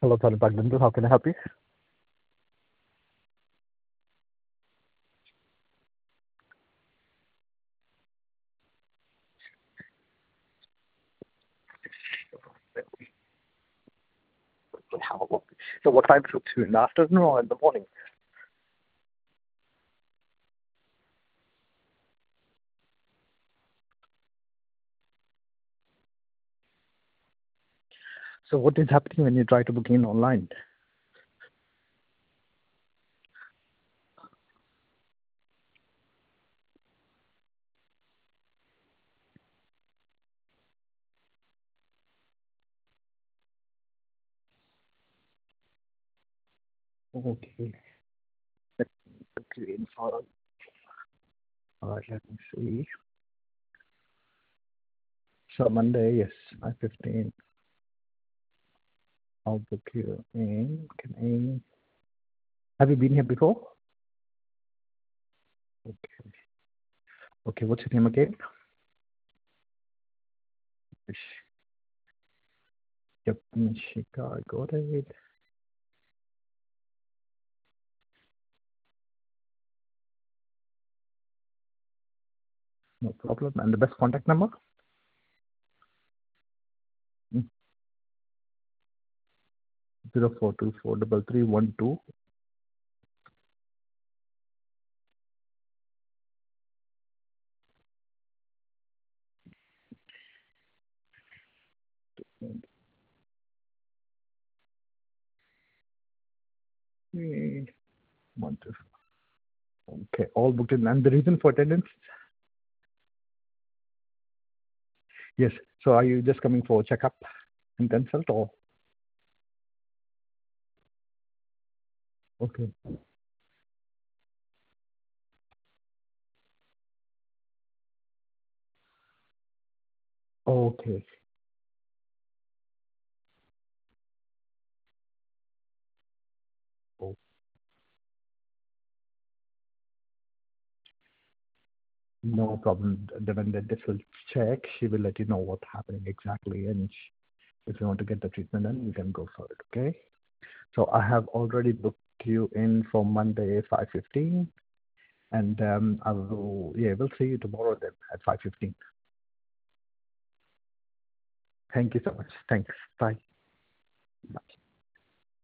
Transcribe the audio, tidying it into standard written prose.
Hello, Tony Bagdindu. How can I help you? So what time suits you? In the afternoon or in the morning? So what is happening when you try to book in online? Okay. Let me book you in for. Let me see. So Monday, yes, 5:15. I'll book you in. Have you been here before? Okay. Okay. What's your name again? Yep, Nishika. I got it. No problem. And the best contact number? 04243312. Hmm, 1, 2. Okay, all booked in. And the reason for attendance? Yes. So are you just coming for a checkup and consult or? Okay. Okay. Oh, no problem. When the dentist will check, she will let you know what's happening exactly. And if you want to get the treatment, then you can go for it. Okay. So I have already booked you in for Monday 5:15, and I will. Yeah, we'll see you tomorrow then at 5:15. Thank you so much. Thanks. Bye. Bye.